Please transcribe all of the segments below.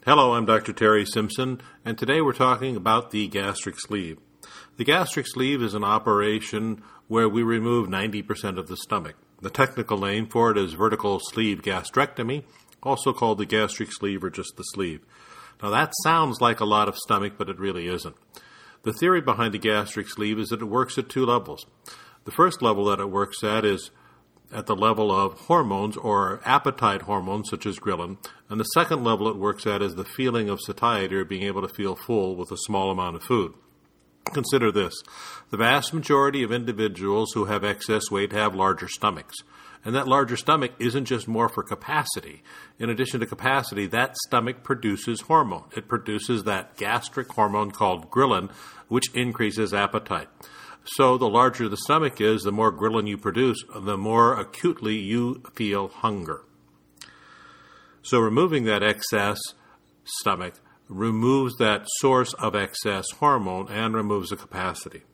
Hello, I'm Dr. Terry Simpson, and today we're talking about the gastric sleeve. The gastric sleeve is an operation where we remove 90% of the stomach. The technical name for it is vertical sleeve gastrectomy, also called the gastric sleeve or just the sleeve. Now that sounds like a lot of stomach, but it really isn't. The theory behind the gastric sleeve is that it works at two levels. The first level that it works at is at the level of hormones or appetite hormones such as ghrelin, and the second level it works at is the feeling of satiety or being able to feel full with a small amount of food. Consider this. The vast majority of individuals who have excess weight have larger stomachs. And that larger stomach isn't just more for capacity. In addition to capacity, that stomach produces hormone. It produces that gastric hormone called ghrelin, which increases appetite. So the larger the stomach is, the more ghrelin you produce, the more acutely you feel hunger. So removing that excess stomach removes that source of excess hormone and removes the capacity.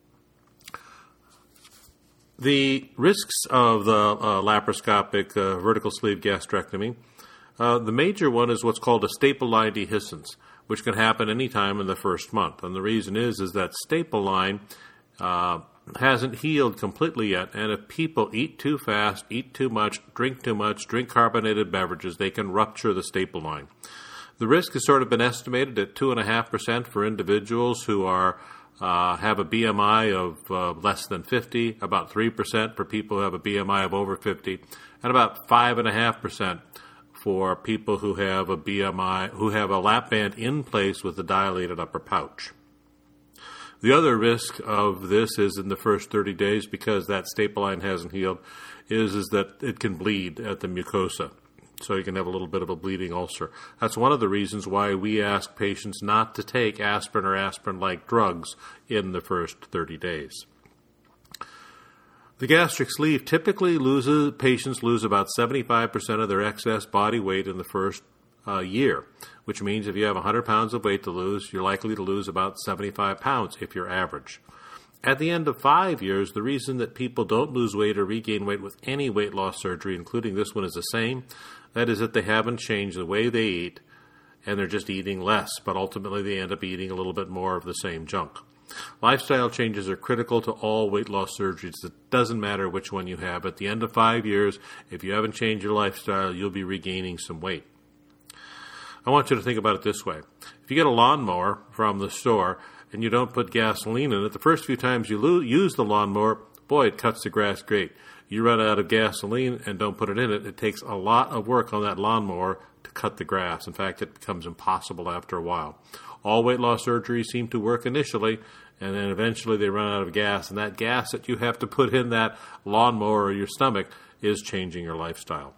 The risks of the laparoscopic vertical sleeve gastrectomy, the major one is what's called a staple line dehiscence, which can happen any time in the first month. And the reason is that staple line hasn't healed completely yet, and if people eat too fast, eat too much, drink carbonated beverages, they can rupture the staple line. The risk has sort of been estimated at 2.5% for individuals who have a BMI of less than 50, about 3% for people who have a BMI of over 50, and about 5.5% for people who have a BMI, who have a lap band in place with a dilated upper pouch. The other risk of this is in the first 30 days, because that staple line hasn't healed, is that it can bleed at the mucosa. So you can have a little bit of a bleeding ulcer. That's one of the reasons why we ask patients not to take aspirin or aspirin-like drugs in the first 30 days. The gastric sleeve typically patients lose about 75% of their excess body weight in the first year, which means if you have 100 pounds of weight to lose, you're likely to lose about 75 pounds if you're average. At the end of 5 years, the reason that people don't lose weight or regain weight with any weight loss surgery, including this one, is the same. That is that they haven't changed the way they eat, and they're just eating less, but ultimately they end up eating a little bit more of the same junk. Lifestyle changes are critical to all weight loss surgeries. It doesn't matter which one you have. At the end of 5 years, if you haven't changed your lifestyle, you'll be regaining some weight. I want you to think about it this way. If you get a lawnmower from the store and you don't put gasoline in it, the first few times you use the lawnmower, boy, it cuts the grass great. You run out of gasoline and don't put it in it, it takes a lot of work on that lawnmower to cut the grass. In fact, it becomes impossible after a while. All weight loss surgeries seem to work initially, and then eventually they run out of gas, and that gas that you have to put in that lawnmower or your stomach is changing your lifestyle.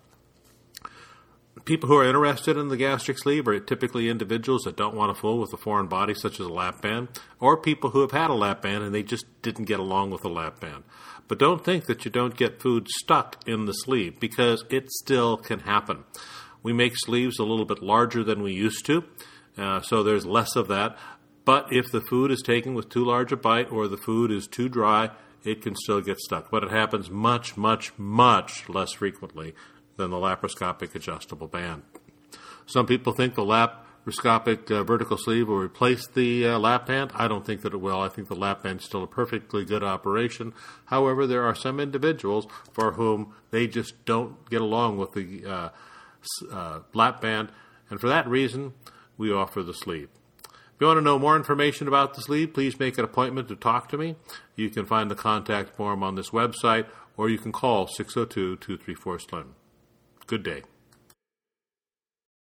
People who are interested in the gastric sleeve are typically individuals that don't want to fool with a foreign body, such as a lap band, or people who have had a lap band and they just didn't get along with a lap band. But don't think that you don't get food stuck in the sleeve, because it still can happen. We make sleeves a little bit larger than we used to, so there's less of that. But if the food is taken with too large a bite or the food is too dry, it can still get stuck. But it happens much, much, much less frequently than the laparoscopic adjustable band. Some people think the laparoscopic vertical sleeve will replace the lap band. I don't think that it will. I think the lap band is still a perfectly good operation. However, there are some individuals for whom they just don't get along with the lap band, and for that reason, we offer the sleeve. If you want to know more information about the sleeve, please make an appointment to talk to me. You can find the contact form on this website, or you can call 602-234-SLIM. Good day.